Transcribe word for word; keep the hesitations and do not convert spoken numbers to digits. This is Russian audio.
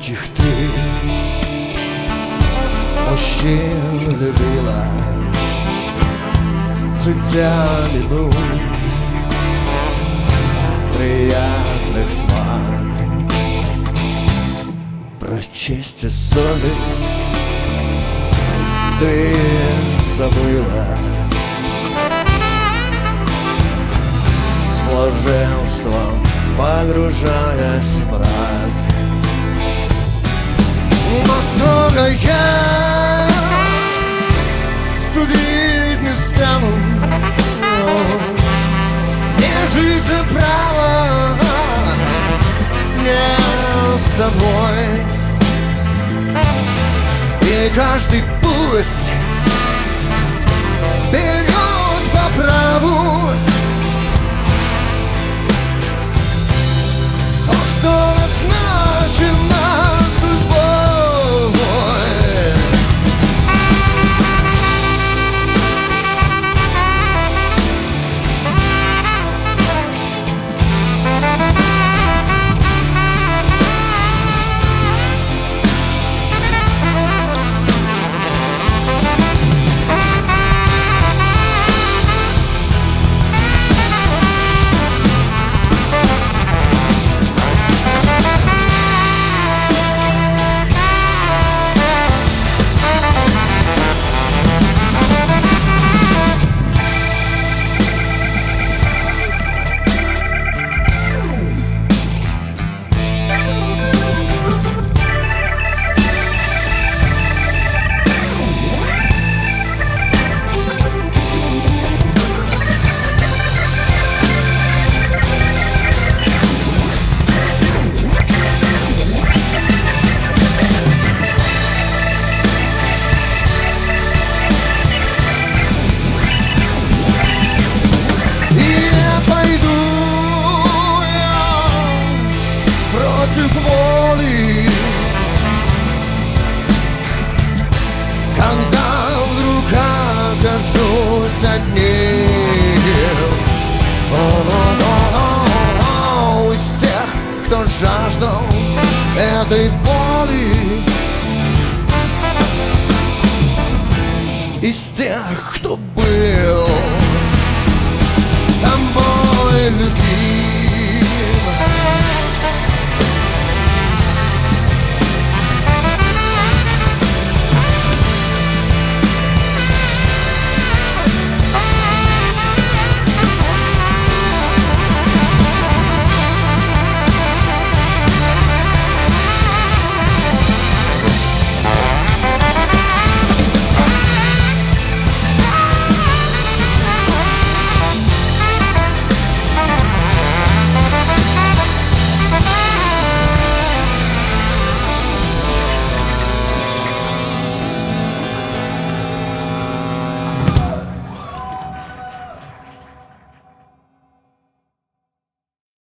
каких ты мужчин любила, цветя минут приятных смак. Про честь и совесть ты забыла, с блаженством погружаясь в мрак. Но строго я судить не стану, не жизнь же право не с тобой. И каждый пусть берет по праву то, что назначено судьбой. Против воли, когда вдруг окажусь одним. О-о-о-о-о, из тех, кто жаждал этой боли, из тех, кто был